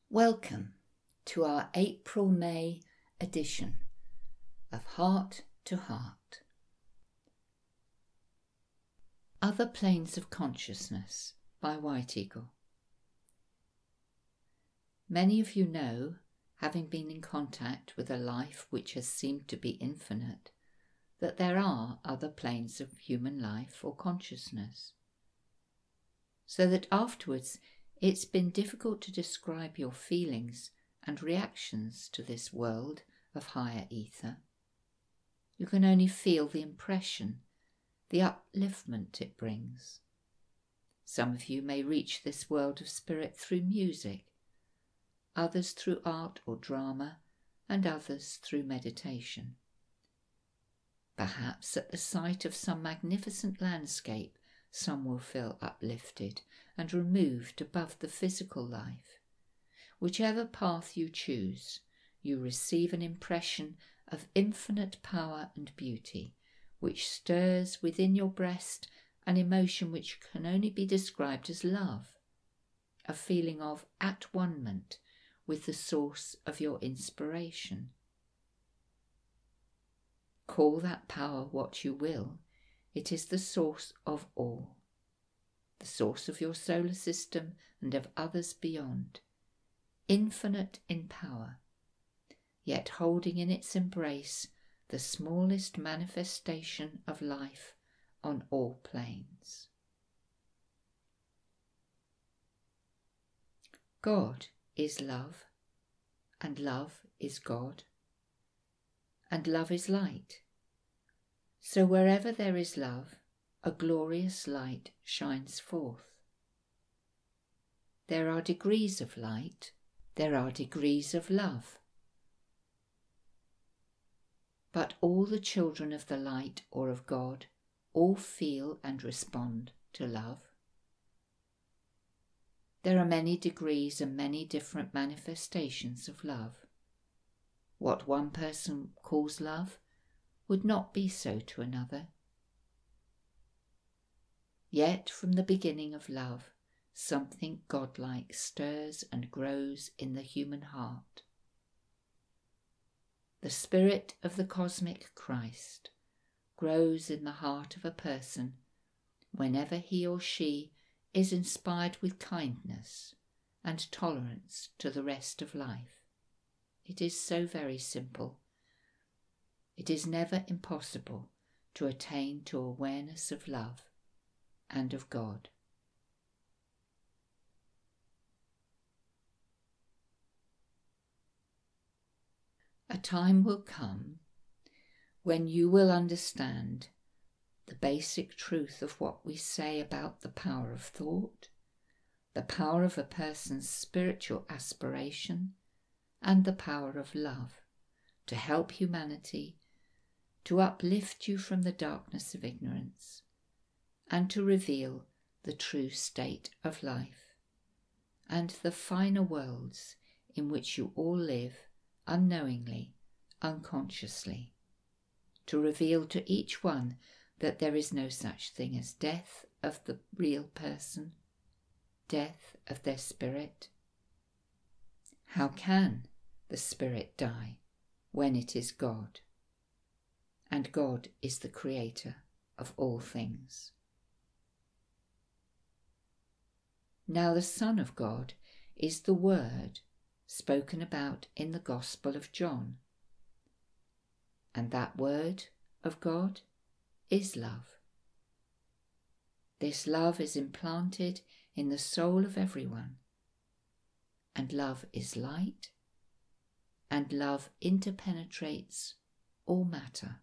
Welcome to our April-May edition of Heart to Heart. Other Planes of Consciousness by White Eagle. Many of you know, having been in contact with a life which has seemed to be infinite, that there are other planes of human life or consciousness, so that afterwards it's been difficult to describe your feelings and reactions to this world of higher ether. You can only feel the impression, the upliftment it brings. Some of you may reach this world of spirit through music, others through art or drama, and others through meditation. Perhaps at the sight of some magnificent landscape, some will feel uplifted and removed above the physical life. Whichever path you choose, you receive an impression of infinite power and beauty, which stirs within your breast an emotion which can only be described as love, a feeling of at-one-ment with the source of your inspiration. Call that power what you will, it is the source of all, the source of your solar system and of others beyond, infinite in power, yet holding in its embrace the smallest manifestation of life on all planes. God is love, and love is God, and love is light. So wherever there is love, a glorious light shines forth. There are degrees of light, there are degrees of love. But all the children of the light or of God all feel and respond to love. There are many degrees and many different manifestations of love. What one person calls love would not be so to another. Yet from the beginning of love, something godlike stirs and grows in the human heart. The spirit of the cosmic Christ grows in the heart of a person whenever he or she is inspired with kindness and tolerance to the rest of life. It is so very simple. It is never impossible to attain to awareness of love and of God. A time will come when you will understand the basic truth of what we say about the power of thought, the power of a person's spiritual aspiration, and the power of love to help humanity, to uplift you from the darkness of ignorance, and to reveal the true state of life, and the finer worlds in which you all live unknowingly, unconsciously, to reveal to each one that there is no such thing as death of the real person, death of their spirit. How can the spirit die when it is God? And God is the creator of all things. Now the Son of God is the Word spoken about in the Gospel of John. And that Word of God is love. This love is implanted in the soul of everyone. And love is light, and love interpenetrates all matter.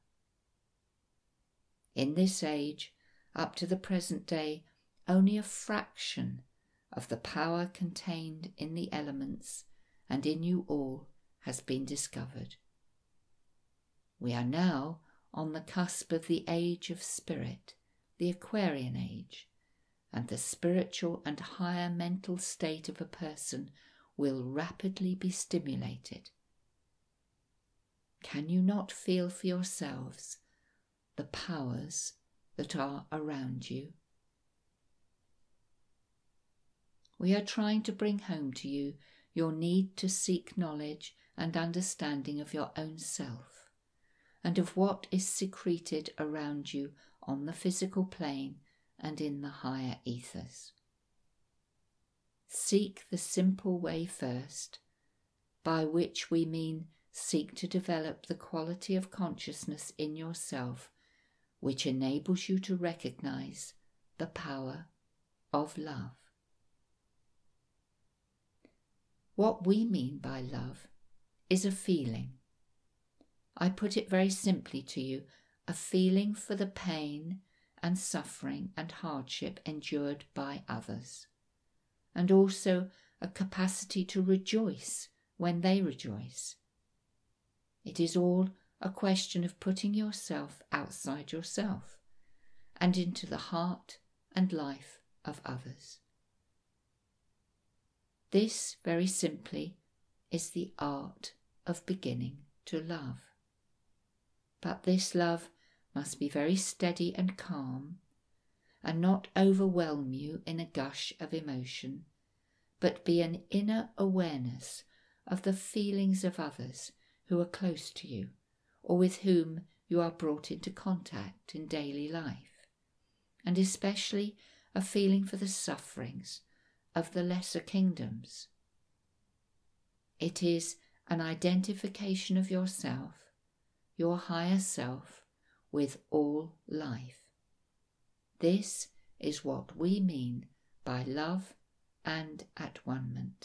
In this age, up to the present day, only a fraction of the power contained in the elements and in you all has been discovered. We are now on the cusp of the age of spirit, the Aquarian age, and the spiritual and higher mental state of a person will rapidly be stimulated. Can you not feel for yourselves the powers that are around you? We are trying to bring home to you your need to seek knowledge and understanding of your own self, and of what is secreted around you on the physical plane and in the higher ethers. Seek the simple way first, by which we mean seek to develop the quality of consciousness in yourself which enables you to recognize the power of love. What we mean by love is a feeling. I put it very simply to you, a feeling for the pain and suffering and hardship endured by others, and also a capacity to rejoice when they rejoice. It is all a question of putting yourself outside yourself and into the heart and life of others. This, very simply, is the art of beginning to love. But this love must be very steady and calm, and not overwhelm you in a gush of emotion, but be an inner awareness of the feelings of others who are close to you, or with whom you are brought into contact in daily life, and especially a feeling for the sufferings of the lesser kingdoms. It is an identification of yourself, your higher self, with all life. This is what we mean by love and at-one-ment.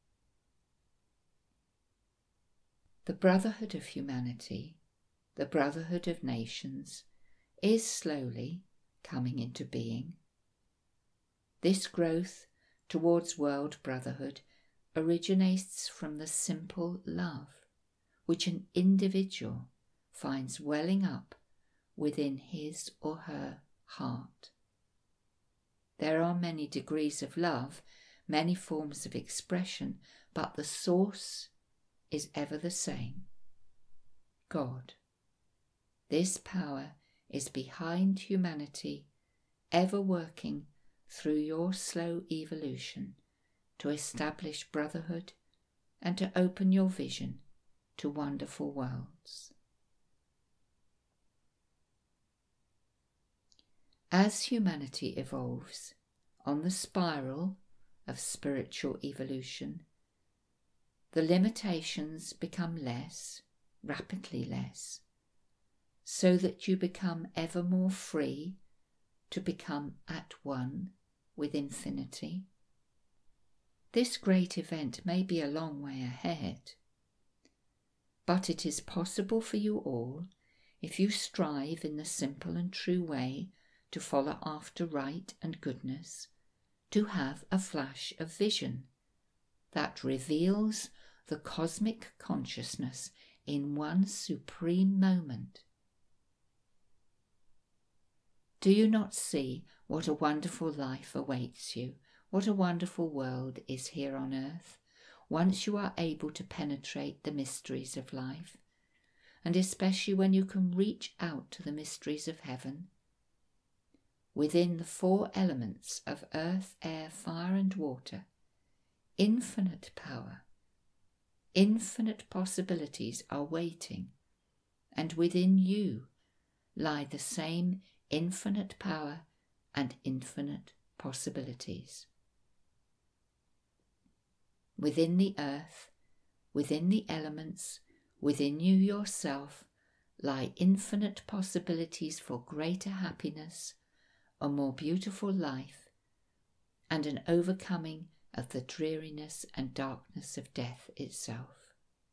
The brotherhood of humanity, the brotherhood of nations, is slowly coming into being. This growth towards world brotherhood originates from the simple love which an individual finds welling up within his or her heart. There are many degrees of love, many forms of expression, but the source is ever the same: God. This power is behind humanity, ever working through your slow evolution to establish brotherhood and to open your vision to wonderful worlds. As humanity evolves on the spiral of spiritual evolution, the limitations become less, rapidly less, so that you become ever more free to become at one with infinity. This great event may be a long way ahead, but it is possible for you all, if you strive in the simple and true way to follow after right and goodness, to have a flash of vision that reveals the cosmic consciousness in one supreme moment. Do you not see what a wonderful life awaits you, what a wonderful world is here on earth, once you are able to penetrate the mysteries of life, and especially when you can reach out to the mysteries of heaven? Within the 4 elements of earth, air, fire and water, infinite power, infinite possibilities are waiting, and within you lie the same infinite power and infinite possibilities. Within the earth, within the elements, within you yourself lie infinite possibilities for greater happiness, a more beautiful life, and an overcoming of the dreariness and darkness of death itself.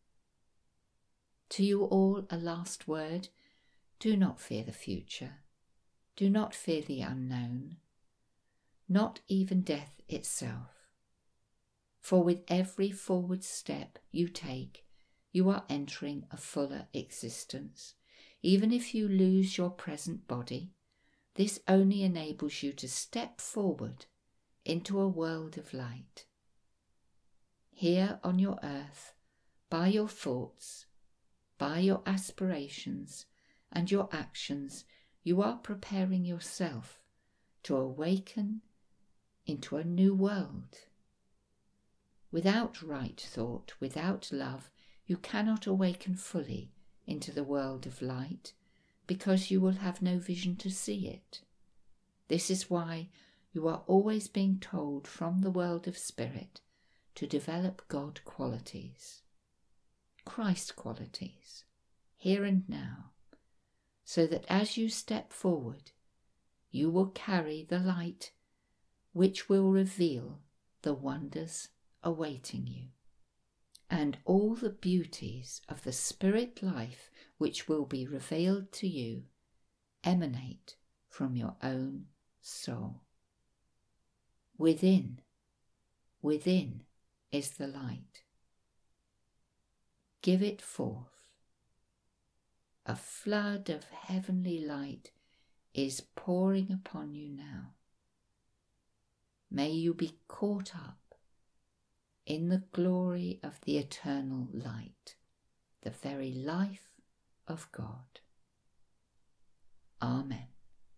To you all a last word: do not fear the future, do not fear the unknown, not even death itself. For with every forward step you take, you are entering a fuller existence. Even if you lose your present body, this only enables you to step forward into a world of light. Here on your earth, by your thoughts, by your aspirations and your actions, you are preparing yourself to awaken into a new world. Without right thought, without love, you cannot awaken fully into the world of light, because you will have no vision to see it. This is why you are always being told from the world of spirit to develop God qualities, Christ qualities, here and now, so that as you step forward, you will carry the light which will reveal the wonders awaiting you, and all the beauties of the spirit life which will be revealed to you emanate from your own soul. Within is the light. Give it forth. A flood of heavenly light is pouring upon you now. May you be caught up in the glory of the eternal light, the very life of God. Amen.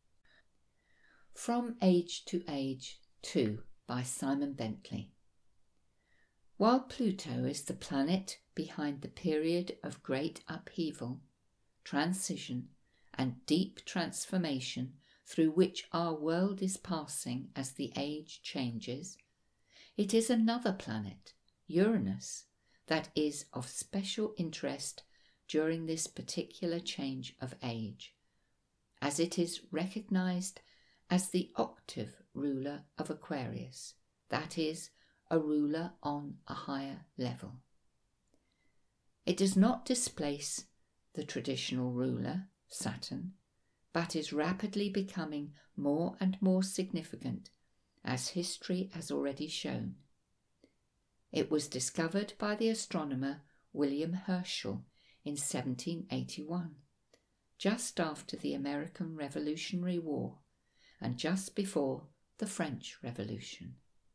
From Age to Age 2 by Simon Bentley. While Pluto is the planet behind the period of great upheaval, transition, and deep transformation through which our world is passing as the age changes, it is another planet, Uranus, that is of special interest during this particular change of age, as it is recognized as the octave ruler of Aquarius, that is, a ruler on a higher level. It does not displace the traditional ruler, Saturn, but is rapidly becoming more and more significant, as history has already shown. It was discovered by the astronomer William Herschel in 1781, just after the American Revolutionary War and just before the French Revolution.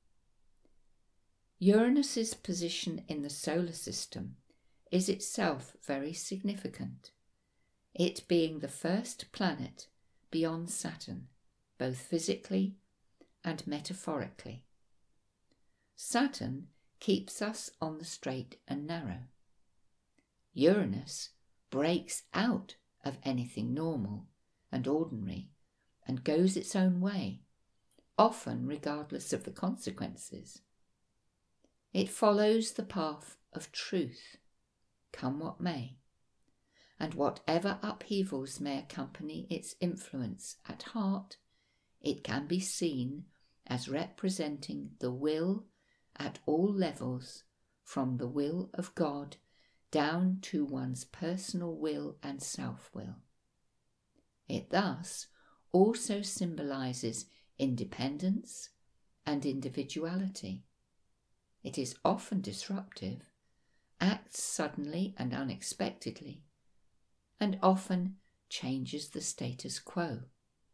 Uranus's position in the solar system is itself very significant, it being the first planet beyond Saturn, both physically and metaphorically. Saturn keeps us on the straight and narrow. Uranus breaks out of anything normal and ordinary and goes its own way, often regardless of the consequences. It follows the path of truth, come what may, and whatever upheavals may accompany its influence at heart, it can be seen as representing the will at all levels, from the will of God down to one's personal will and self-will. It thus also symbolizes independence and individuality. It is often disruptive, acts suddenly and unexpectedly, and often changes the status quo.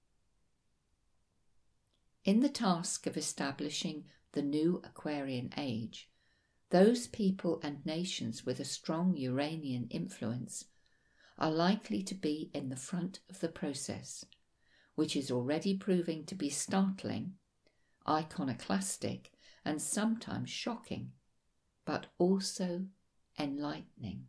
In the task of establishing the new Aquarian age, those people and nations with a strong Uranian influence are likely to be in the front of the process, which is already proving to be startling, iconoclastic, and sometimes shocking, but also enlightening.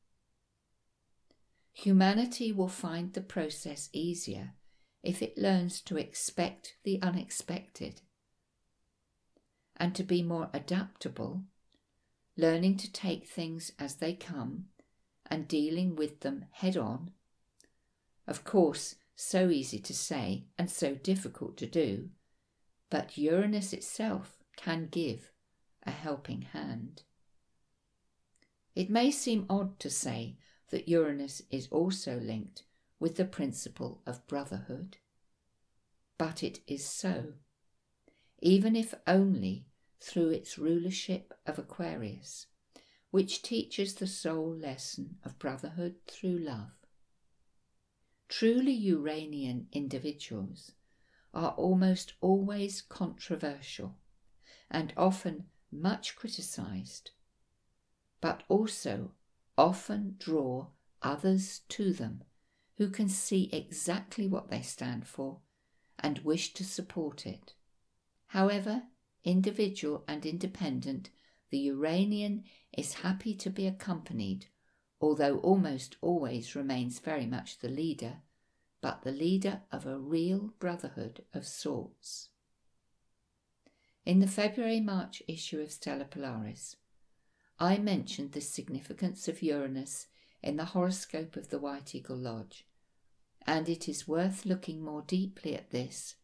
Humanity will find the process easier if it learns to expect the unexpected and to be more adaptable, learning to take things as they come and dealing with them head on. Of course, so easy to say and so difficult to do, but Uranus itself can give a helping hand. It may seem odd to say that Uranus is also linked with the principle of brotherhood, but it is so, even if only through its rulership of Aquarius, which teaches the soul lesson of brotherhood through love. Truly Uranian individuals are almost always controversial and often much criticized, but also often draw others to them who can see exactly what they stand for and wish to support it. However individual and independent the Uranian is happy to be accompanied, although almost always remains very much the leader, but the leader of a real brotherhood of sorts. In the February-March issue of Stella Polaris, I mentioned the significance of Uranus in the horoscope of the White Eagle Lodge, and it is worth looking more deeply at this.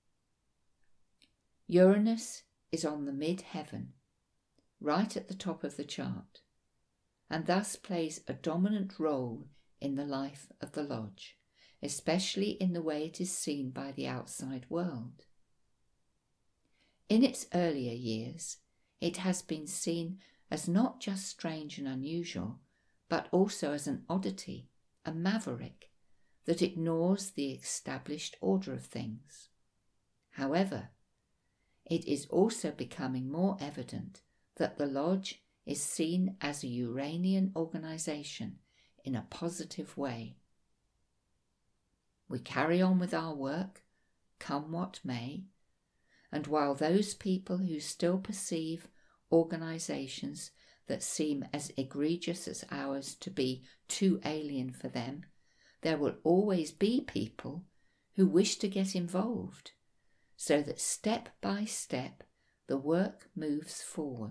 Uranus is on the mid-heaven, right at the top of the chart, and thus plays a dominant role in the life of the lodge, especially in the way it is seen by the outside world. In its earlier years, it has been seen as not just strange and unusual, but also as an oddity, a maverick, that ignores the established order of things. However, it is also becoming more evident that the lodge is seen as a Uranian organisation in a positive way. We carry on with our work, come what may, and while those people who still perceive organisations that seem as egregious as ours to be too alien for them, there will always be people who wish to get involved, so that step by step the work moves forward.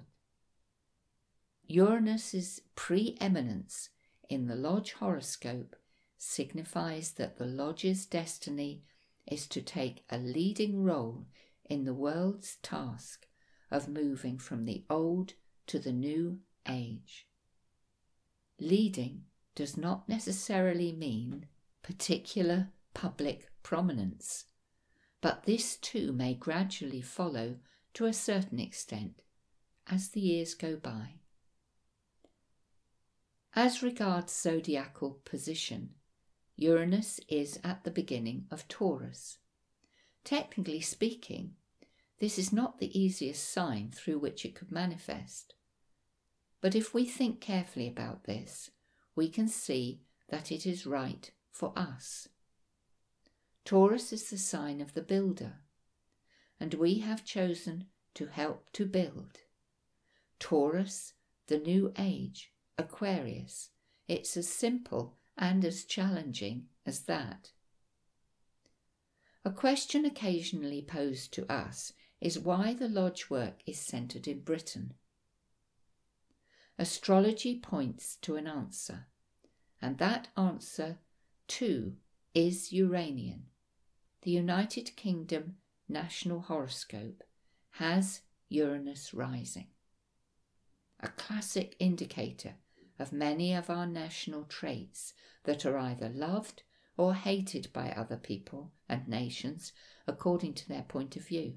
Uranus's preeminence in the lodge horoscope signifies that the lodge's destiny is to take a leading role in the world's task of moving from the old to the new age. Leading does not necessarily mean particular public prominence, but this too may gradually follow to a certain extent as the years go by. As regards zodiacal position, Uranus is at the beginning of Taurus. Technically speaking, this is not the easiest sign through which it could manifest. But if we think carefully about this, we can see that it is right for us. Taurus is the sign of the builder, and we have chosen to help to build. Taurus, the new age, Aquarius, it's as simple and as challenging as that. A question occasionally posed to us is why the lodge work is centred in Britain. Astrology points to an answer, and that answer, too, is Uranian. The United Kingdom National Horoscope has Uranus rising, a classic indicator of many of our national traits that are either loved or hated by other people and nations according to their point of view.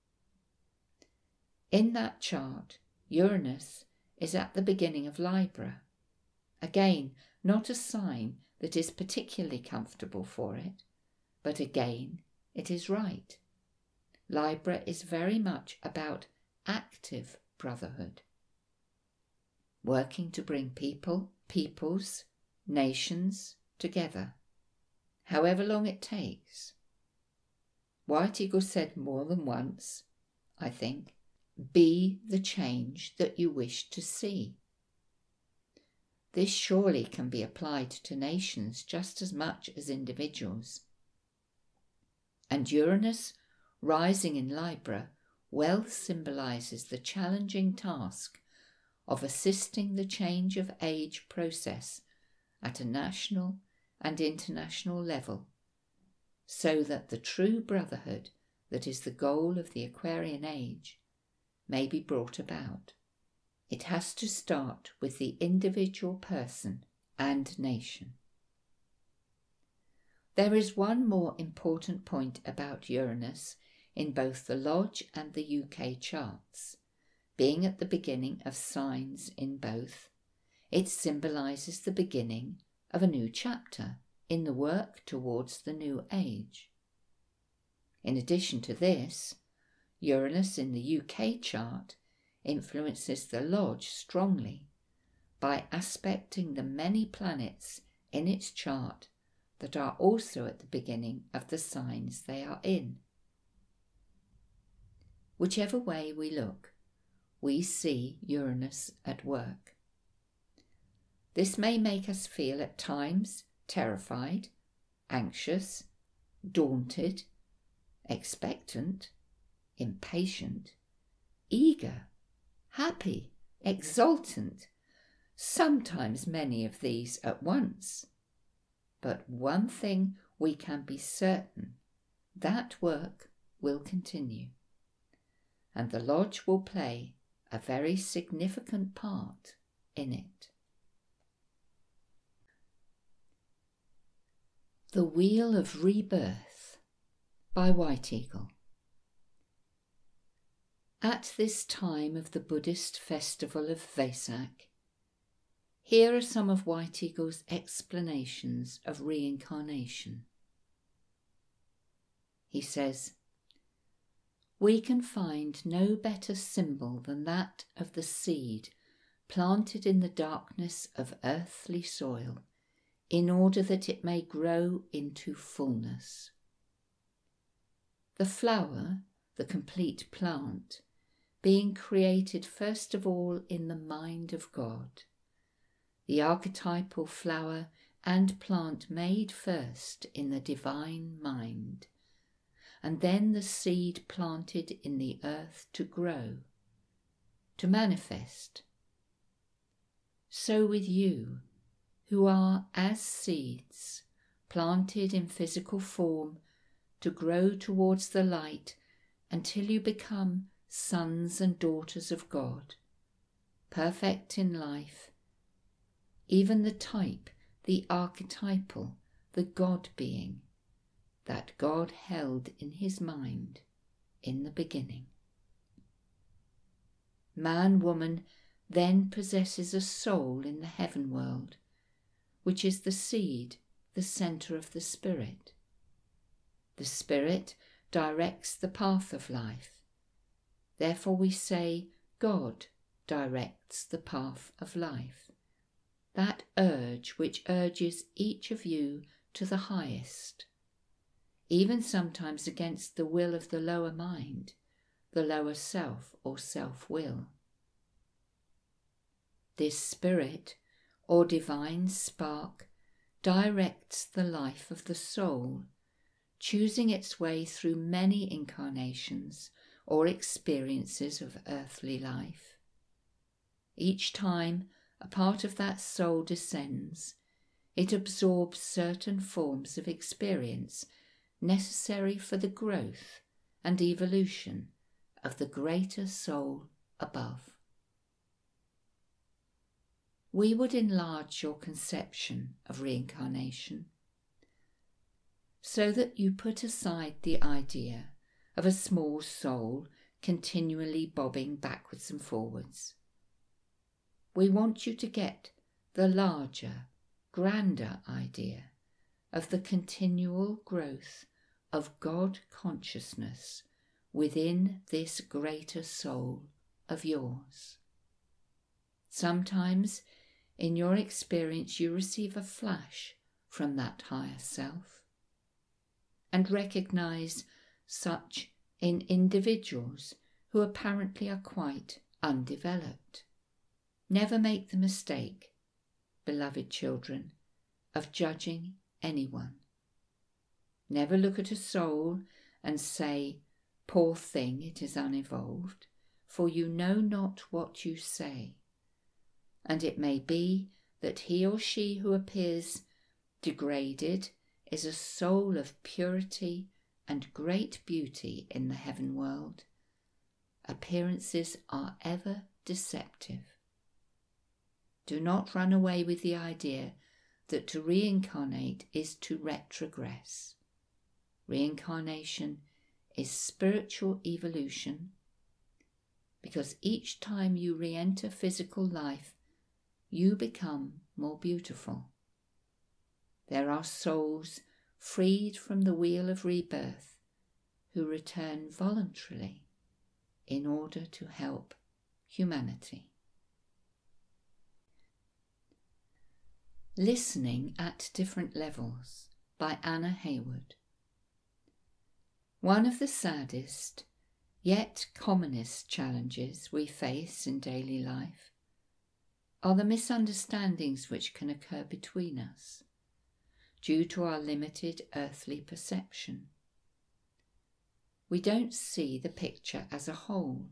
In that chart, Uranus is at the beginning of Libra. Again, not a sign that is particularly comfortable for it, but again, it is right. Libra is very much about active brotherhood, working to bring peoples, nations together, however long it takes. White Eagle said more than once, I think, be the change that you wish to see. This surely can be applied to nations just as much as individuals. And Uranus, rising in Libra, well symbolises the challenging task of assisting the change of age process at a national and international level, so that the true brotherhood that is the goal of the Aquarian age may be brought about. It has to start with the individual person and nation. There is one more important point about Uranus in both the Lodge and the UK charts. Being at the beginning of signs in both, it symbolises the beginning of a new chapter in the work towards the new age. In addition to this, Uranus in the UK chart influences the Lodge strongly by aspecting the many planets in its chart that are also at the beginning of the signs they are in. Whichever way we look, we see Uranus at work. This may make us feel at times terrified, anxious, daunted, expectant, impatient, eager, happy, exultant, sometimes many of these at once. But one thing we can be certain, that work will continue, and the lodge will play a very significant part in it. The Wheel of Rebirth by White Eagle. At this time of the Buddhist festival of Vesak, here are some of White Eagle's explanations of reincarnation. He says, "We can find no better symbol than that of the seed planted in the darkness of earthly soil, in order that it may grow into fullness. The flower, the complete plant, being created first of all in the mind of God, the archetypal flower and plant made first in the divine mind, and then the seed planted in the earth to grow, to manifest. So with you, who are as seeds, planted in physical form to grow towards the light until you become sons and daughters of God, perfect in life, even the type, the archetypal, the God being, that God held in his mind in the beginning. Man, woman, then possesses a soul in the heaven world, which is the seed, the centre of the spirit. The spirit directs the path of life. Therefore we say God directs the path of life, that urge which urges each of you to the highest, even sometimes against the will of the lower mind, the lower self or self-will. This spirit, or divine spark, directs the life of the soul, choosing its way through many incarnations or experiences of earthly life. Each time a part of that soul descends, it absorbs certain forms of experience necessary for the growth and evolution of the greater soul above. We would enlarge your conception of reincarnation so that you put aside the idea of a small soul continually bobbing backwards and forwards. We want you to get the larger, grander idea of the continual growth of God consciousness within this greater soul of yours. Sometimes in your experience you receive a flash from that higher self, and recognize such in individuals who apparently are quite undeveloped. Never make the mistake, beloved children, of judging anyone. Never look at a soul and say, "Poor thing, it is unevolved," for you know not what you say. And it may be that he or she who appears degraded is a soul of purity and great beauty in the heaven world. Appearances are ever deceptive. Do not run away with the idea that to reincarnate is to retrogress. Reincarnation is spiritual evolution, because each time you re-enter physical life, you become more beautiful. There are souls freed from the wheel of rebirth who return voluntarily in order to help humanity. Listening at Different Levels by Anna Hayward. One of the saddest, Yet commonest challenges we face in daily life are the misunderstandings which can occur between us due to our limited earthly perception. We don't see the picture as a whole.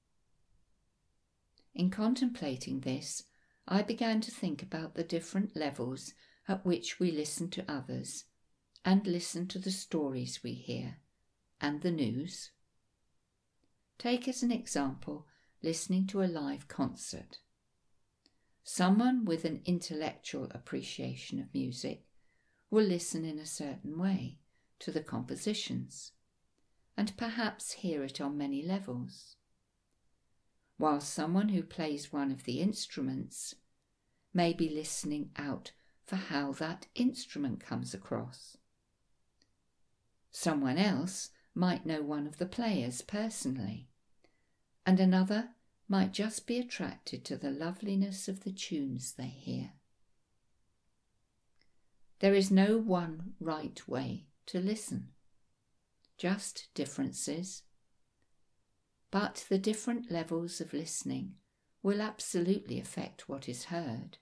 In contemplating this, I began to think about the different levels at which we listen to others and listen to the stories we hear and the news. Take as an example listening to a live concert. Someone with an intellectual appreciation of music will listen in a certain way to the compositions and perhaps hear it on many levels, while someone who plays one of the instruments may be listening out for how that instrument comes across. Someone else might know one of the players personally, and another might just be attracted to the loveliness of the tunes they hear. There is no one right way to listen, just differences. But the different levels of listening will absolutely affect what is heard.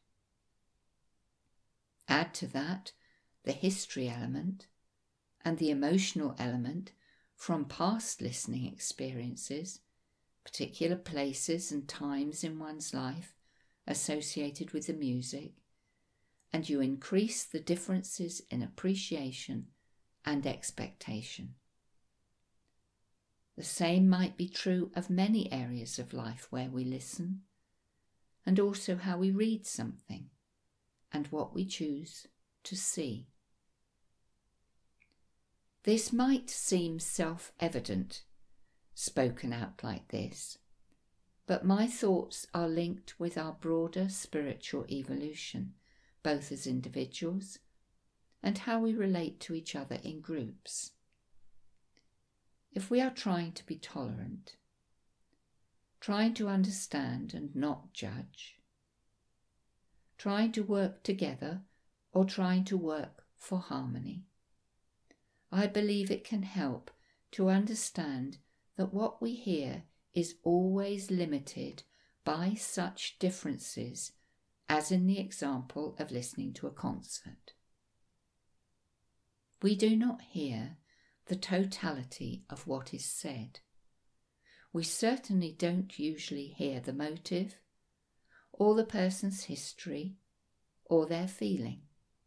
Add to that the history element and the emotional element from past listening experiences, particular places and times in one's life associated with the music, and you increase the differences in appreciation and expectation. The same might be true of many areas of life where we listen, and also how we read something and what we choose to see. This might seem self-evident, spoken out like this, but my thoughts are linked with our broader spiritual evolution, both as individuals and how we relate to each other in groups. If we are trying to be tolerant, trying to understand and not judge, trying to work together or trying to work for harmony, I believe it can help to understand that what we hear is always limited by such differences as in the example of listening to a concert. We do not hear the totality of what is said. We certainly don't usually hear the motive or the person's history or their feeling.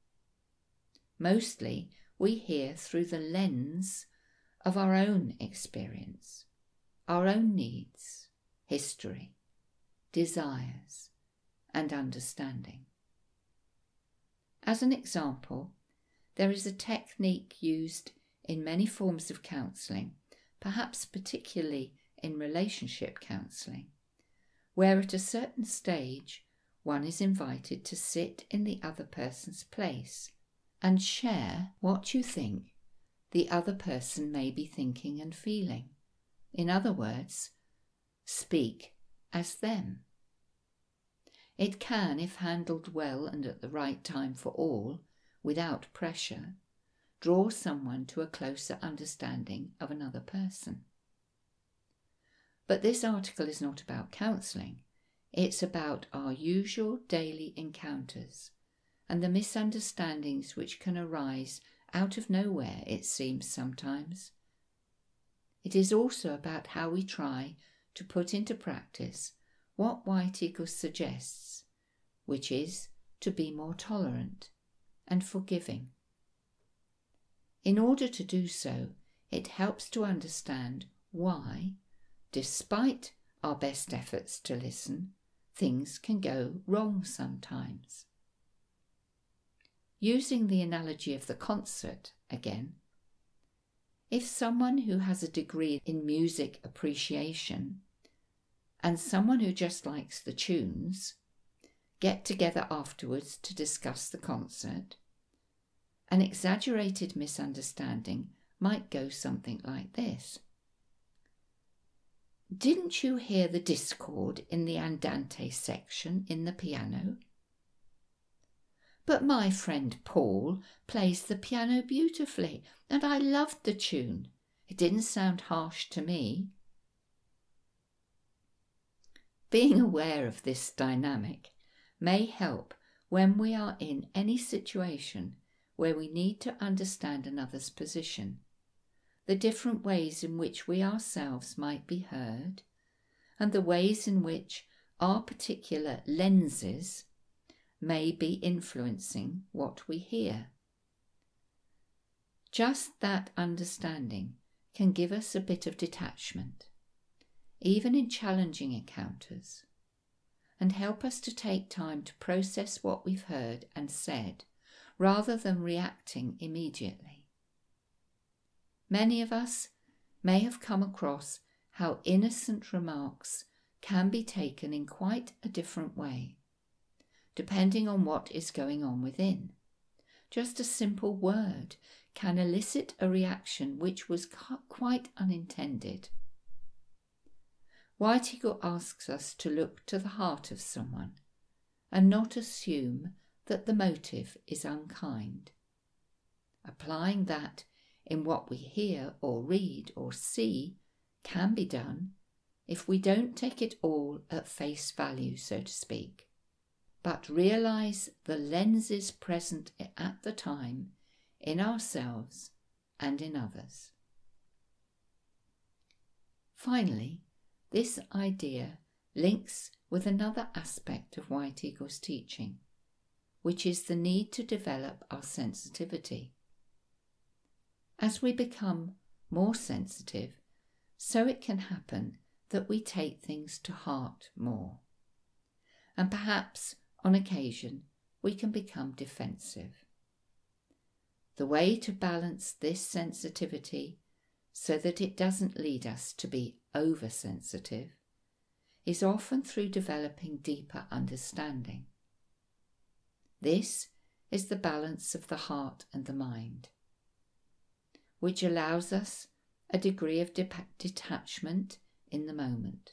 Mostly we hear through the lens of our own experience, our own needs, history, desires, and understanding. As an example, there is a technique used in many forms of counselling, perhaps particularly in relationship counselling, where at a certain stage one is invited to sit in the other person's place and share what you think the other person may be thinking and feeling. In other words, speak as them. It can, if handled well and at the right time for all, without pressure, draw someone to a closer understanding of another person. But this article is not about counselling. It's about our usual daily encounters and the misunderstandings which can arise out of nowhere, it seems sometimes. It is also about how we try to put into practice what White Eagle suggests, which is to be more tolerant and forgiving. In order to do so, it helps to understand why, despite our best efforts to listen, things can go wrong sometimes. Using the analogy of the concert again, if someone who has a degree in music appreciation and someone who just likes the tunes get together afterwards to discuss the concert, an exaggerated misunderstanding might go something like this. Didn't you hear the discord in the andante section in the piano? But my friend Paul plays the piano beautifully, and I loved the tune. It didn't sound harsh to me. Being aware of this dynamic may help when we are in any situation where we need to understand another's position, the different ways in which we ourselves might be heard, and the ways in which our particular lenses may be influencing what we hear. Just that understanding can give us a bit of detachment, even in challenging encounters, and help us to take time to process what we've heard and said, rather than reacting immediately. Many of us may have come across how innocent remarks can be taken in quite a different way, depending on what is going on within. Just a simple word can elicit a reaction which was quite unintended. White Eagle asks us to look to the heart of someone and not assume that the motive is unkind. Applying that in what we hear or read or see can be done if we don't take it all at face value, so to speak, but realise the lenses present at the time in ourselves and in others. Finally, this idea links with another aspect of White Eagle's teaching, which is the need to develop our sensitivity. As we become more sensitive, so it can happen that we take things to heart more, and perhaps on occasion we can become defensive. The way to balance this sensitivity so that it doesn't lead us to be oversensitive is often through developing deeper understanding. This is the balance of the heart and the mind, which allows us a degree of detachment in the moment,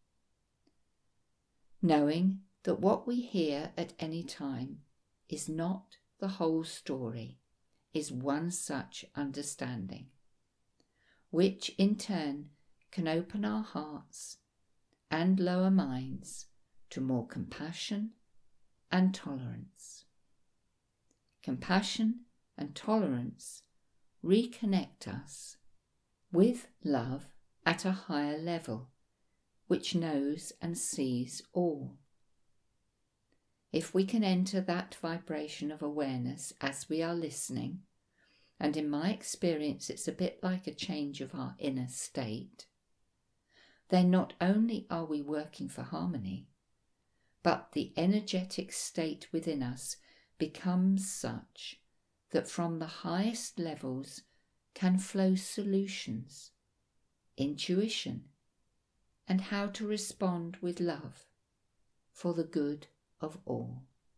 knowing that what we hear at any time is not the whole story, is one such understanding, which in turn can open our hearts and lower minds to more compassion and tolerance. Compassion and tolerance reconnect us with love at a higher level, which knows and sees all. If we can enter that vibration of awareness as we are listening, and in my experience it's a bit like a change of our inner state, then not only are we working for harmony, but the energetic state within us becomes such that from the highest levels can flow solutions, intuition, and how to respond with love for the good of all.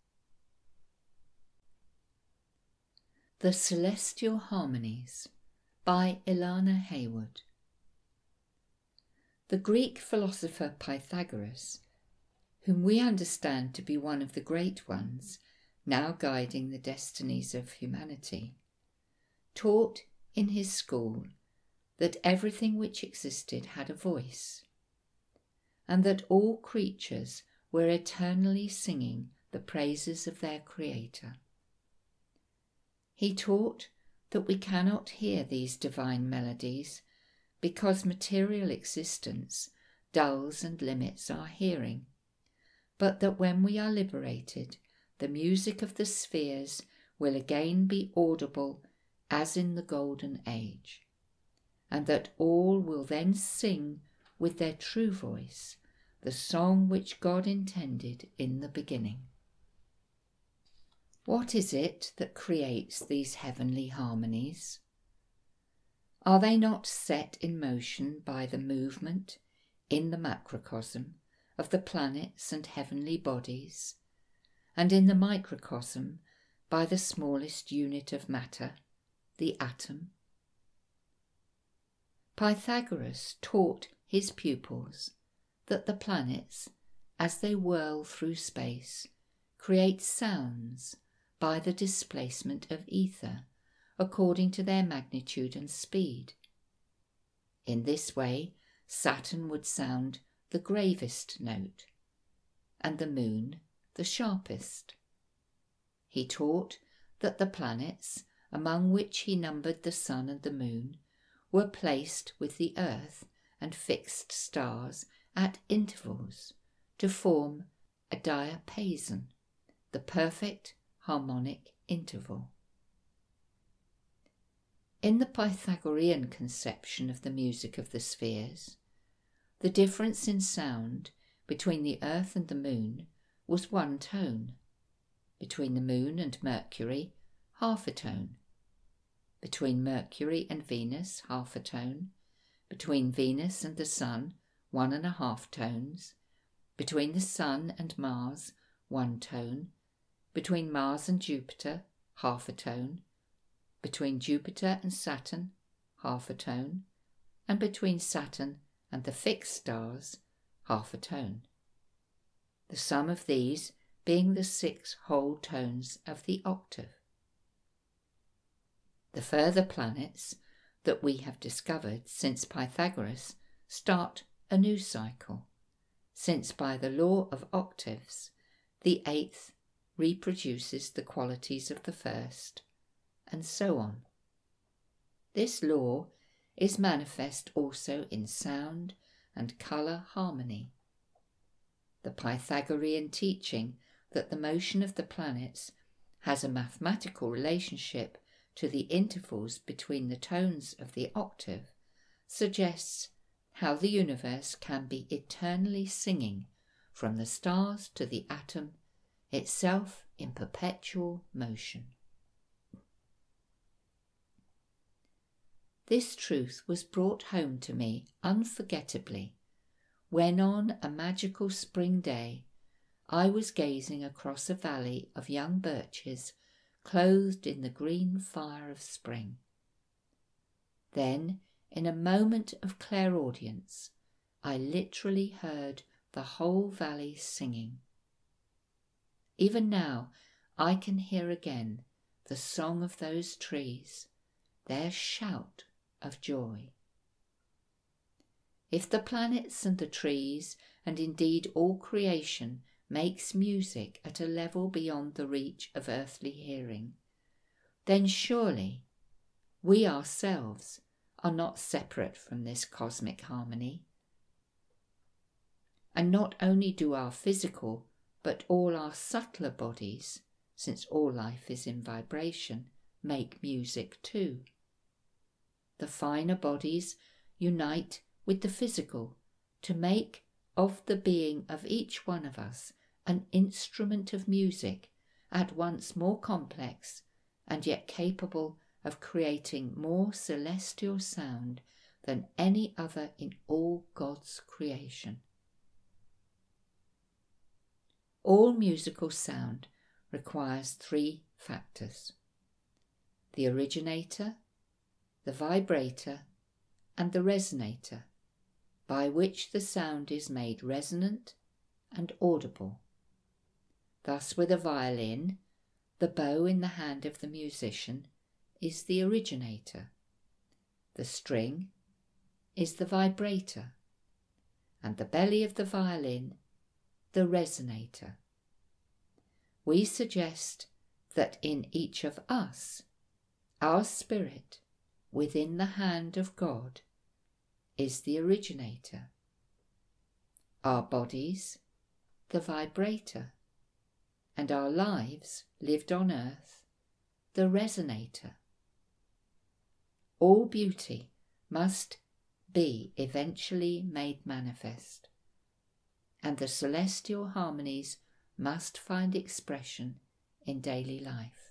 The Celestial Harmonies by Ilana Haywood. The Greek philosopher Pythagoras, whom we understand to be one of the great ones now guiding the destinies of humanity, taught in his school that everything which existed had a voice, and that all creatures were eternally singing the praises of their Creator. He taught that we cannot hear these divine melodies because material existence dulls and limits our hearing, but that when we are liberated, the music of the spheres will again be audible as in the Golden Age, and that all will then sing with their true voice the song which God intended in the beginning. What is it that creates these heavenly harmonies? Are they not set in motion by the movement in the macrocosm of the planets and heavenly bodies, and in the microcosm by the smallest unit of matter, the atom? Pythagoras taught his pupils that the planets, as they whirl through space, create sounds by the displacement of ether according to their magnitude and speed. In this way, Saturn would sound the gravest note, and the moon the sharpest. He taught that the planets, among which he numbered the sun and the moon, were placed with the earth and fixed stars at intervals to form a diapason, the perfect harmonic interval. In the Pythagorean conception of the music of the spheres, the difference in sound between the earth and the moon was one tone, between the moon and Mercury, half a tone, between Mercury and Venus, half a tone, between Venus and the Sun, 1.5 tones, between the Sun and Mars, 1 tone, between Mars and Jupiter, half a tone, between Jupiter and Saturn, half a tone, and between Saturn and the fixed stars, half a tone. The sum of these being the 6 whole tones of the octave. The further planets that we have discovered since Pythagoras start a new cycle, since by the law of octaves the 8th reproduces the qualities of the first, and so on. This law is manifest also in sound and colour harmony. The Pythagorean teaching that the motion of the planets has a mathematical relationship to the intervals between the tones of the octave suggests how the universe can be eternally singing from the stars to the atom, itself in perpetual motion. This truth was brought home to me unforgettably when on a magical spring day I was gazing across a valley of young birches clothed in the green fire of spring. Then, in a moment of clairaudience, I literally heard the whole valley singing. Even now I can hear again the song of those trees, their shout of joy. If the planets and the trees, and indeed all creation, makes music at a level beyond the reach of earthly hearing, then surely we ourselves are not separate from this cosmic harmony. And not only do our physical, but all our subtler bodies, since all life is in vibration, make music too. The finer bodies unite with the physical to make of the being of each one of us an instrument of music at once more complex and yet capable of creating more celestial sound than any other in all God's creation. All musical sound requires 3 factors: the originator, the vibrator, and the resonator, by which the sound is made resonant and audible. Thus with a violin, the bow in the hand of the musician is the originator, the string is the vibrator, and the belly of the violin the resonator. We suggest that in each of us, our spirit within the hand of God is the originator, our bodies the vibrator, and our lives lived on earth the resonator. All beauty must be eventually made manifest, and the celestial harmonies must find expression in daily life.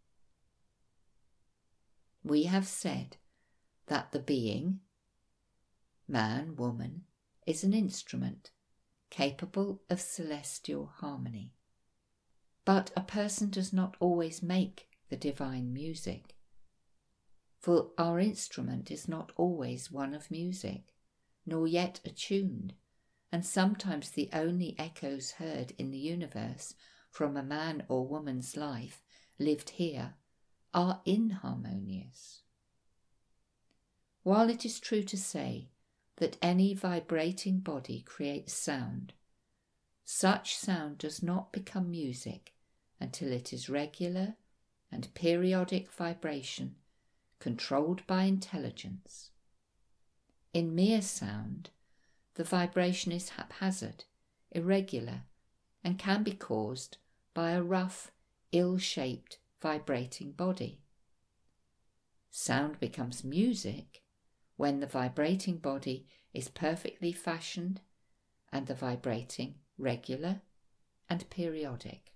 We have said that the being, man, woman, is an instrument capable of celestial harmony. But a person does not always make the divine music, for our instrument is not always one of music, nor yet attuned, and sometimes the only echoes heard in the universe from a man or woman's life lived here are inharmonious. While it is true to say that any vibrating body creates sound, such sound does not become music until it is regular and periodic vibration controlled by intelligence. In mere sound, the vibration is haphazard, irregular, and can be caused by a rough, ill-shaped, vibrating body. Sound becomes music when the vibrating body is perfectly fashioned and the vibrating regular and periodic.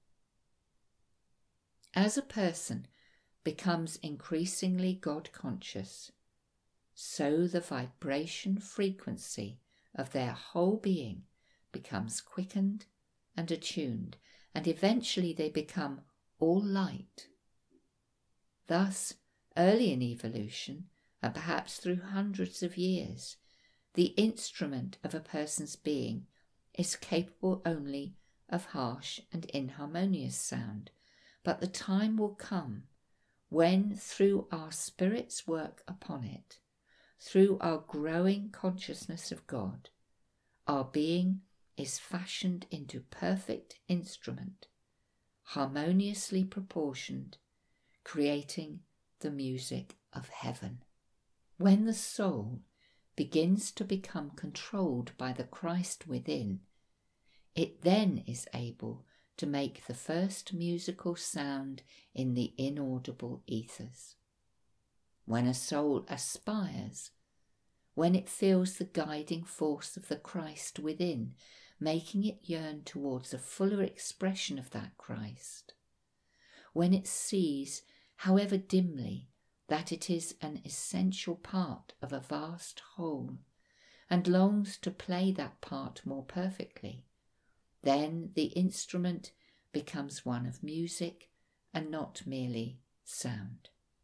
As a person becomes increasingly God-conscious, so the vibration frequency of their whole being becomes quickened and attuned, and eventually they become all light. Thus, early in evolution, and perhaps through hundreds of years, the instrument of a person's being is capable only of harsh and inharmonious sound, but the time will come when, through our spirit's work upon it, through our growing consciousness of God, our being is fashioned into perfect instrument, harmoniously proportioned, creating the music of heaven. When the soul begins to become controlled by the Christ within, it then is able to make the first musical sound in the inaudible ethers. When a soul aspires, when it feels the guiding force of the Christ within, making it yearn towards a fuller expression of that Christ, when it sees, however dimly, that it is an essential part of a vast whole, and longs to play that part more perfectly, then the instrument becomes one of music and not merely sound.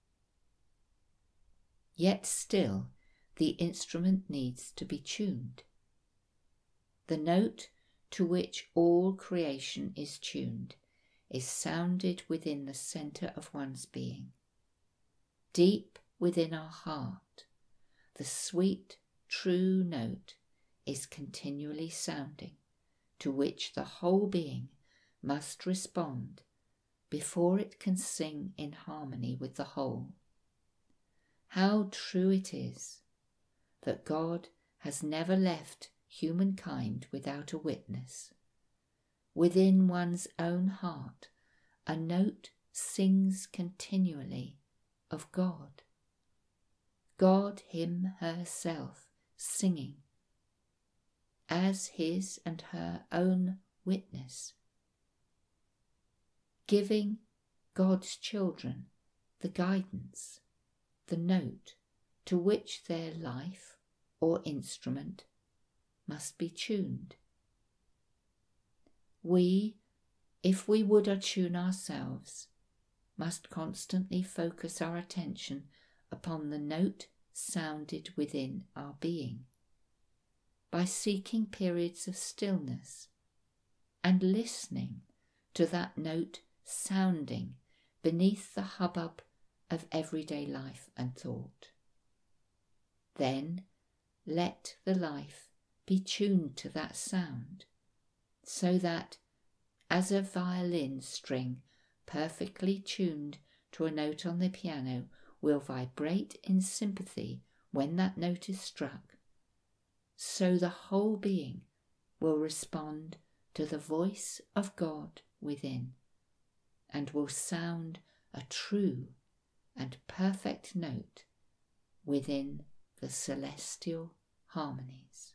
Yet still, the instrument needs to be tuned. The note to which all creation is tuned is sounded within the centre of one's being. Deep within our heart, the sweet, true note is continually sounding, to which the whole being must respond before it can sing in harmony with the whole. How true it is that God has never left humankind without a witness. Within one's own heart, a note sings continually of God. God Him herself singing, as His and her own witness, giving God's children the guidance, the note to which their life or instrument must be tuned. We, if we would attune ourselves, must constantly focus our attention upon the note sounded within our being, by seeking periods of stillness and listening to that note sounding beneath the hubbub of everyday life and thought. Then let the life be tuned to that sound, so that, as a violin string perfectly tuned to a note on the piano will vibrate in sympathy when that note is struck, so the whole being will respond to the voice of God within, and will sound a true and perfect note within the celestial harmonies.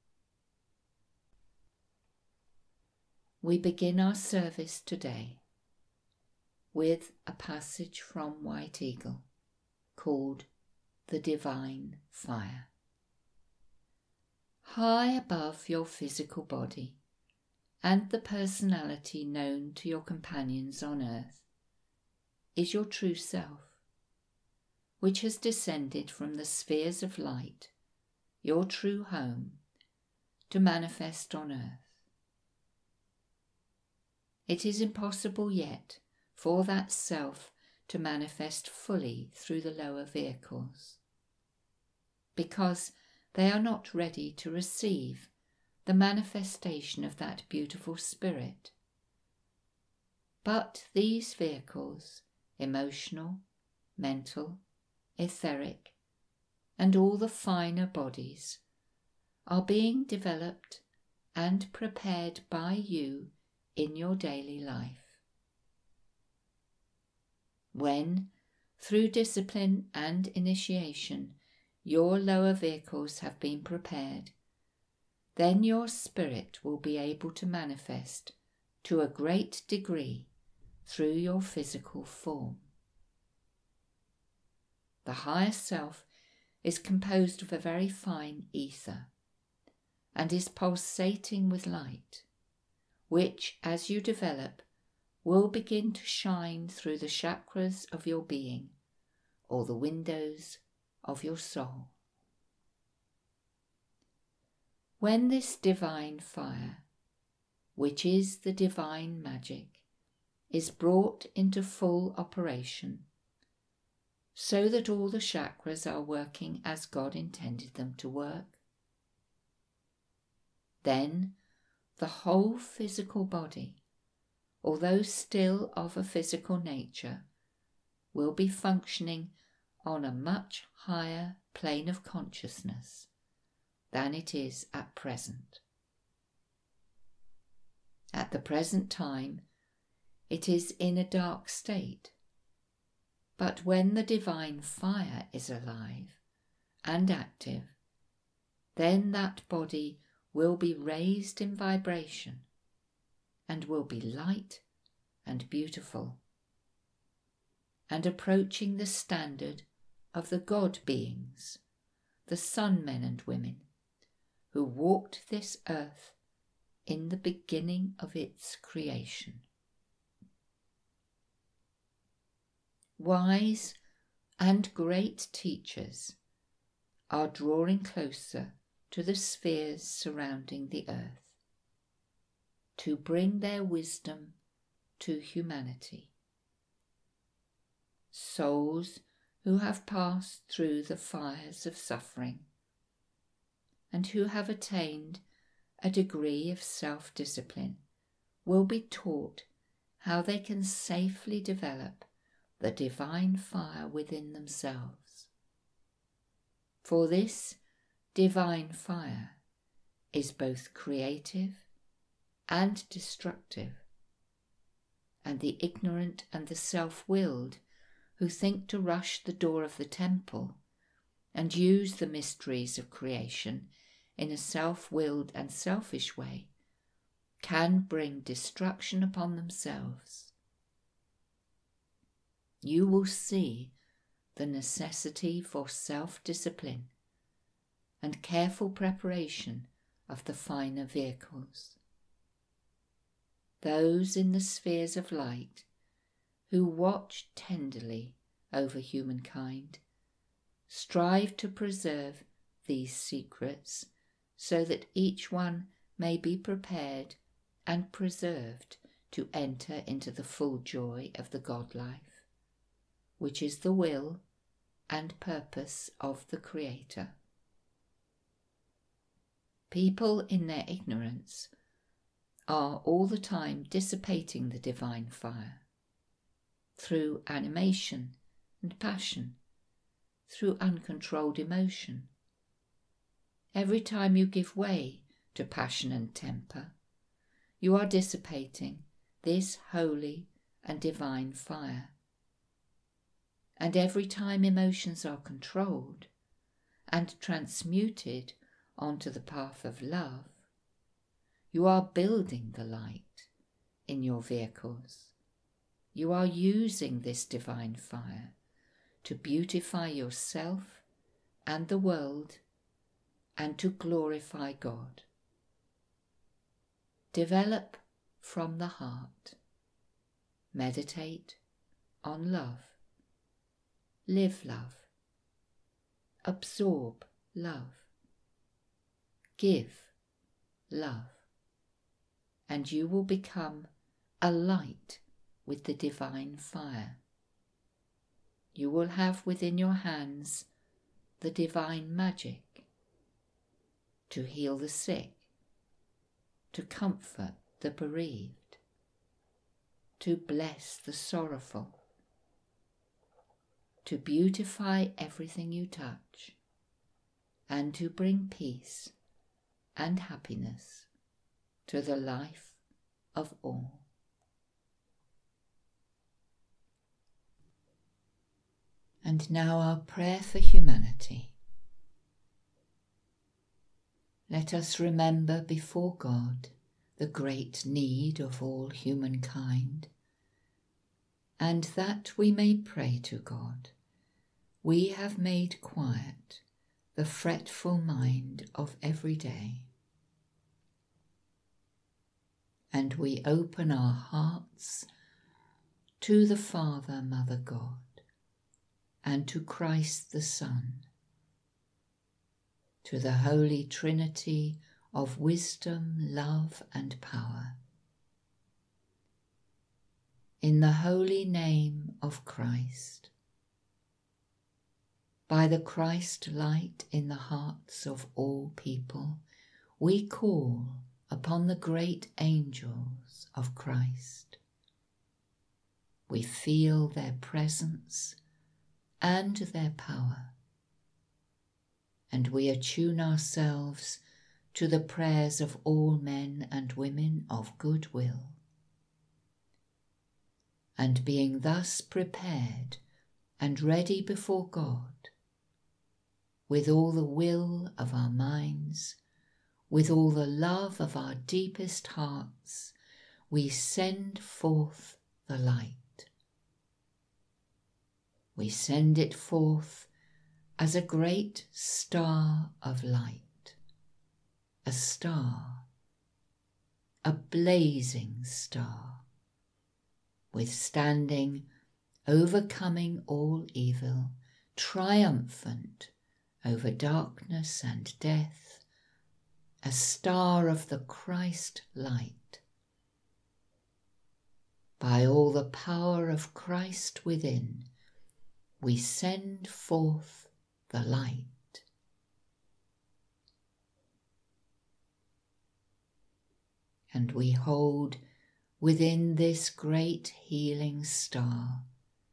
We begin our service today with a passage from White Eagle called The Divine Fire. High above your physical body and the personality known to your companions on earth is your true self, which has descended from the spheres of light, your true home, to manifest on earth. It is impossible yet for that self to manifest fully through the lower vehicles, because they are not ready to receive the manifestation of that beautiful spirit. But these vehicles, emotional, mental, etheric, and all the finer bodies, are being developed and prepared by you in your daily life. When, through discipline and initiation, your lower vehicles have been prepared, then your spirit will be able to manifest to a great degree through your physical form. The higher self is composed of a very fine ether and is pulsating with light, which, as you develop, will begin to shine through the chakras of your being, or the windows of your soul. When this divine fire, which is the divine magic, is brought into full operation, so that all the chakras are working as God intended them to work, then the whole physical body, although still of a physical nature, will be functioning on a much higher plane of consciousness than it is at present. At the present time, it is in a dark state, but when the divine fire is alive and active, then that body will be raised in vibration and will be light and beautiful, and approaching the standard of the God beings, the sun men and women, who walked this earth in the beginning of its creation. Wise and great teachers are drawing closer to the spheres surrounding the earth to bring their wisdom to humanity. Souls who have passed through the fires of suffering and who have attained a degree of self-discipline will be taught how they can safely develop the divine fire within themselves. For this divine fire is both creative and destructive, and the ignorant and the self-willed who think to rush the door of the temple and use the mysteries of creation in a self-willed and selfish way can bring destruction upon themselves. You will see the necessity for self-discipline and careful preparation of the finer vehicles. Those in the spheres of light who watch tenderly over humankind strive to preserve these secrets so that each one may be prepared and preserved to enter into the full joy of the God life, which is the will and purpose of the Creator. People in their ignorance are all the time dissipating the divine fire through animation and passion, through uncontrolled emotion. Every time you give way to passion and temper, you are dissipating this holy and divine fire. And every time emotions are controlled and transmuted onto the path of love, you are building the light in your vehicles. You are using this divine fire to beautify yourself and the world and to glorify God. Develop from the heart. Meditate on love. Live love. Absorb love. Give love. And you will become a light with the divine fire. You will have within your hands the divine magic to heal the sick, to comfort the bereaved, to bless the sorrowful, to beautify everything you touch, and to bring peace and happiness to the life of all. And now our prayer for humanity. Let us remember before God the great need of all humankind, and that we may pray to God, we have made quiet the fretful mind of every day, and we open our hearts to the Father, Mother God, and to Christ the Son, to the Holy Trinity of wisdom, love, and power. In the holy name of Christ, by the Christ light in the hearts of all people, we call upon the great angels of Christ. We feel their presence and their power, and we attune ourselves to the prayers of all men and women of good will. And being thus prepared and ready before God, with all the will of our minds, with all the love of our deepest hearts, we send forth the light. We send it forth as a great star of light, a star, a blazing star, withstanding, overcoming all evil, triumphant over darkness and death, a star of the Christ light. By all the power of Christ within, we send forth the light. And we hold within this great healing star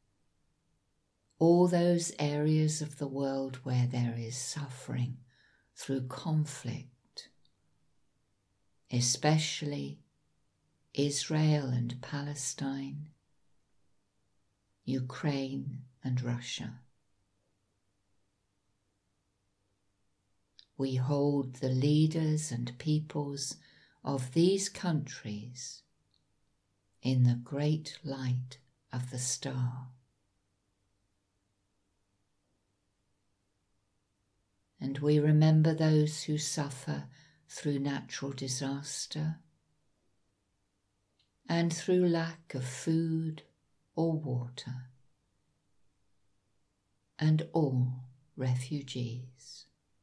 all those areas of the world where there is suffering through conflict, especially Israel and Palestine, Ukraine and Russia. We hold the leaders and peoples of these countries in the great light of the star. And we remember those who suffer through natural disaster and through lack of food or water, and all refugees.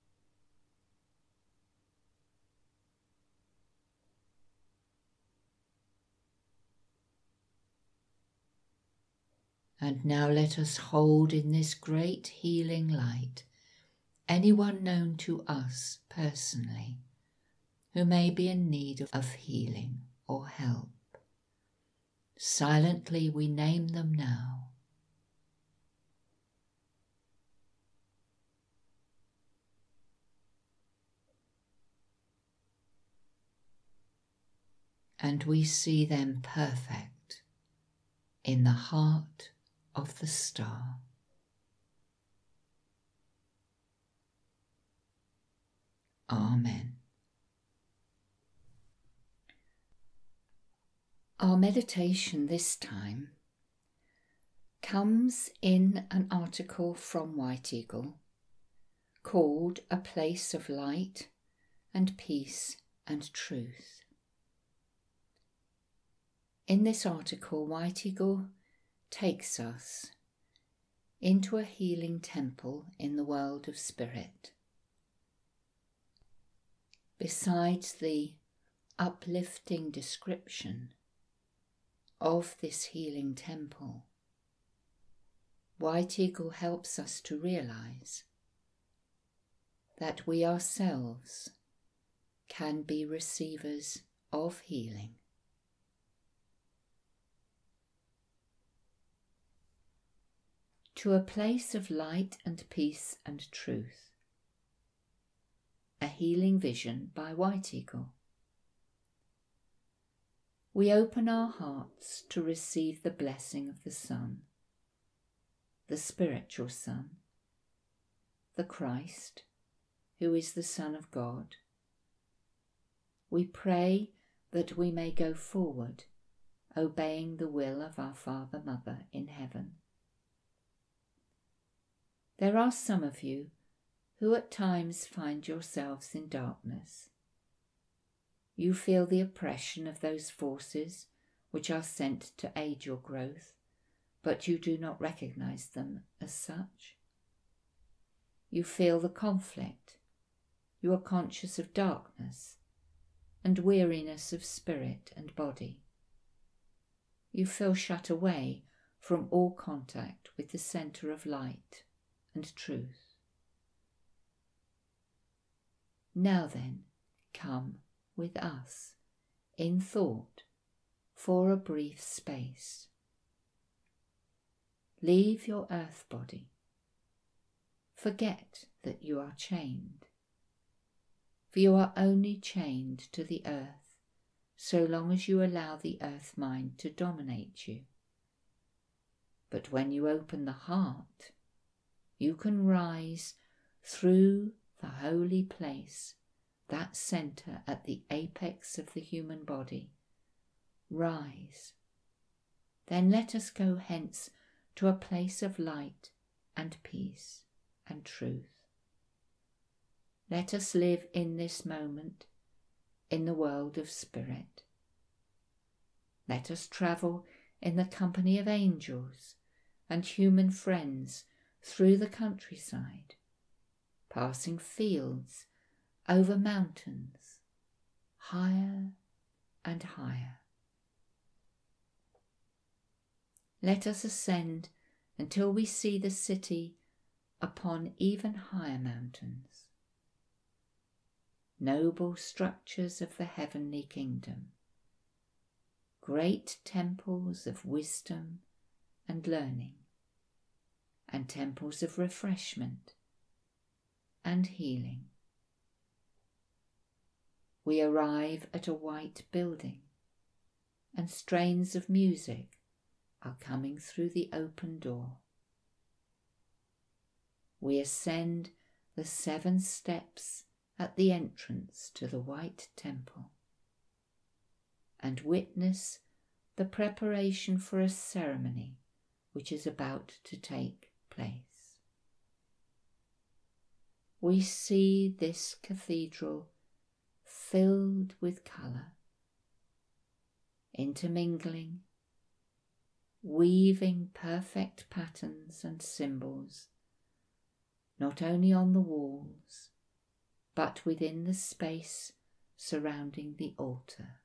And now let us hold in this great healing light anyone known to us personally who may be in need of healing or help. Silently we name them now. And we see them perfect in the heart of the star. Amen. Our meditation this time comes in an article from White Eagle called A Place of Light and Peace and Truth. In this article, White Eagle takes us into a healing temple in the world of spirit. Besides the uplifting description of this healing temple, White Eagle helps us to realize that we ourselves can be receivers of healing. To a place of light and peace and truth. A healing vision by White Eagle. We open our hearts to receive the blessing of the Son, the spiritual Son, the Christ, who is the Son of God. We pray that we may go forward, obeying the will of our Father, Mother in heaven. There are some of you who at times find yourselves in darkness. You feel the oppression of those forces which are sent to aid your growth, but you do not recognize them as such. You feel the conflict. You are conscious of darkness and weariness of spirit and body. You feel shut away from all contact with the centre of light and truth. Now then, come with us in thought for a brief space. Leave your earth body. Forget that you are chained, for you are only chained to the earth so long as you allow the earth mind to dominate you. But when you open the heart, you can rise through the holy place, that centre at the apex of the human body. Rise. Then let us go hence to a place of light and peace and truth. Let us live in this moment in the world of spirit. Let us travel in the company of angels and human friends through the countryside, passing fields, over mountains, higher and higher. Let us ascend until we see the city upon even higher mountains, noble structures of the heavenly kingdom, great temples of wisdom and learning, and temples of refreshment and healing. We arrive at a white building, and strains of music are coming through the open door. We ascend the 7 steps at the entrance to the White Temple, and witness the preparation for a ceremony which is about to take place. We see this cathedral filled with colour, intermingling, weaving perfect patterns and symbols, not only on the walls, but within the space surrounding the altar.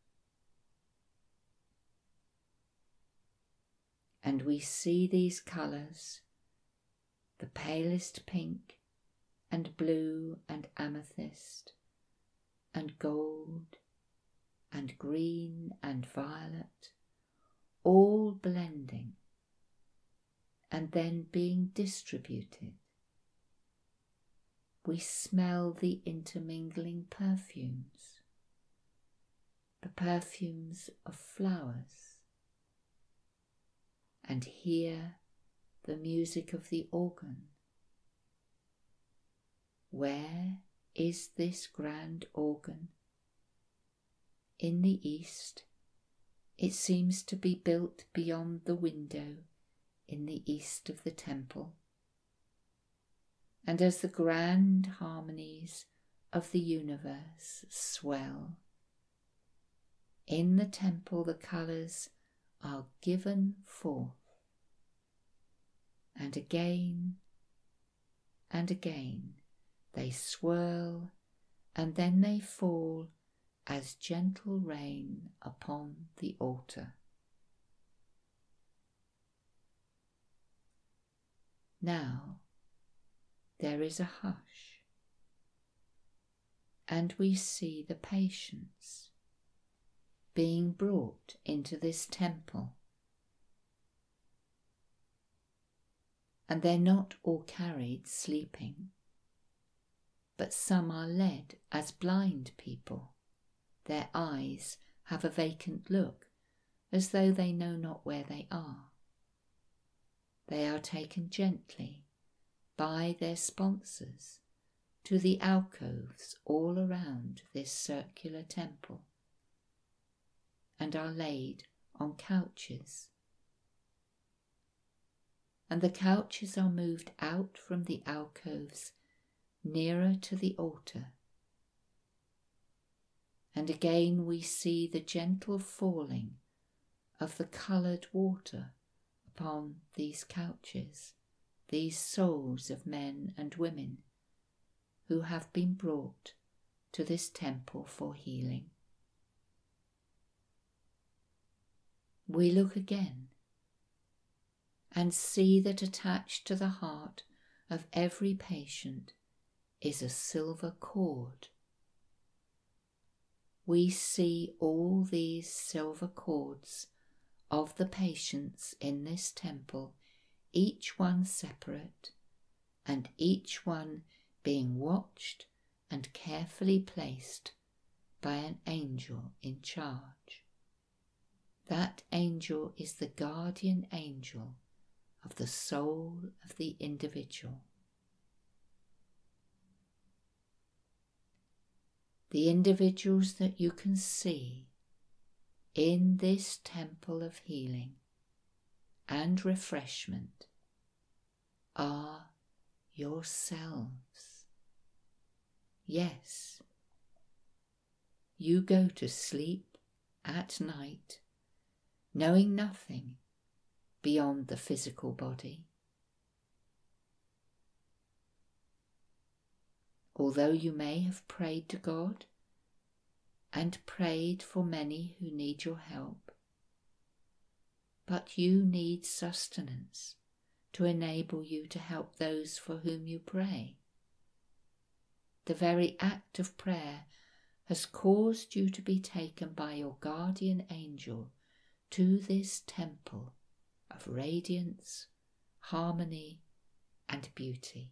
And we see these colours, the palest pink and blue and amethyst and gold and green and violet, all blending and then being distributed. We smell the intermingling perfumes, the perfumes of flowers, and hear the music of the organ. Where is this grand organ? In the east. It seems to be built beyond the window in the east of the temple. And as the grand harmonies of the universe swell, in the temple the colours are given forth, and again they swirl, and then they fall as gentle rain upon the altar. Now there is a hush, and we see the patience being brought into this temple. And they're not all carried sleeping, but some are led as blind people. Their eyes have a vacant look, as though they know not where they are. They are taken gently by their sponsors to the alcoves all around this circular temple, and are laid on couches. And the couches are moved out from the alcoves nearer to the altar. And again we see the gentle falling of the coloured water upon these couches, these souls of men and women who have been brought to this temple for healing. We look again and see that attached to the heart of every patient is a silver cord. We see all these silver cords of the patients in this temple, each one separate, and each one being watched and carefully placed by an angel in charge. That angel is the guardian angel of the soul of the individual. The individuals that you can see in this temple of healing and refreshment are yourselves. Yes, you go to sleep at night knowing nothing beyond the physical body. Although you may have prayed to God and prayed for many who need your help, but you need sustenance to enable you to help those for whom you pray. The very act of prayer has caused you to be taken by your guardian angel to this temple of radiance, harmony, and beauty.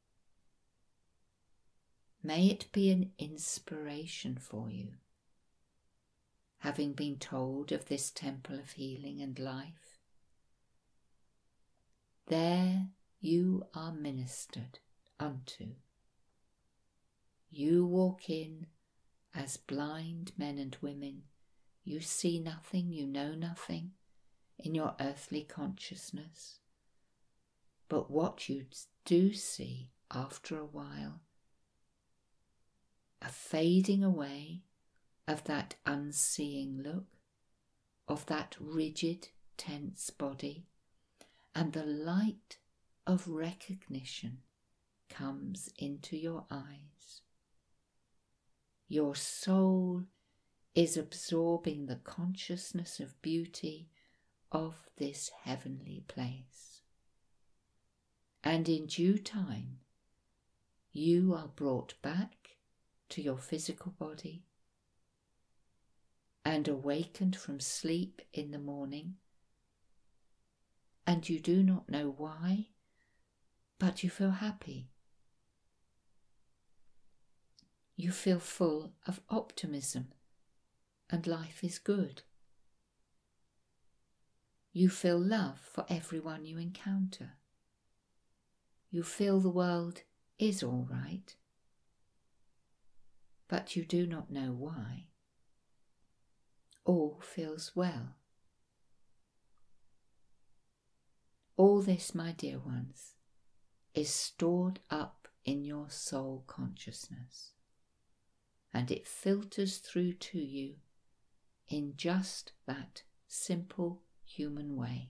May it be an inspiration for you, having been told of this temple of healing and life. There you are ministered unto. You walk in as blind men and women. You see nothing, you know nothing in your earthly consciousness. But what you do see after a while, a fading away of that unseeing look, of that rigid, tense body, and the light of recognition comes into your eyes. Your soul is absorbing the consciousness of beauty of this heavenly place. And in due time, you are brought back to your physical body and awakened from sleep in the morning, and you do not know why, but you feel happy. You feel full of optimism, and life is good. You feel love for everyone you encounter. You feel the world is all right, but you do not know why. All feels well. All this, my dear ones, is stored up in your soul consciousness, and it filters through to you in just that simple human way.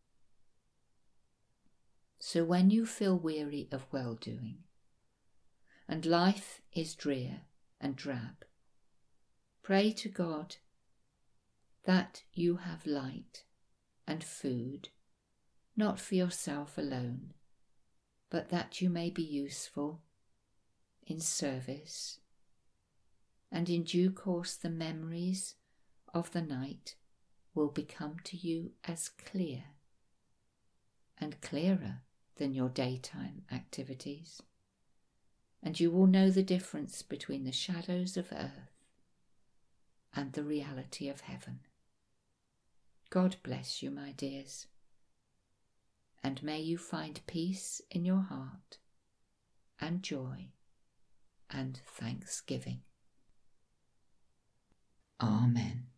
So when you feel weary of well-doing, and life is drear and drab, pray to God that you have light and food, not for yourself alone, but that you may be useful in service, and in due course the memories of the night will become to you as clear and clearer than your daytime activities, and you will know the difference between the shadows of earth and the reality of heaven. God bless you, my dears, and may you find peace in your heart and joy and thanksgiving. Amen.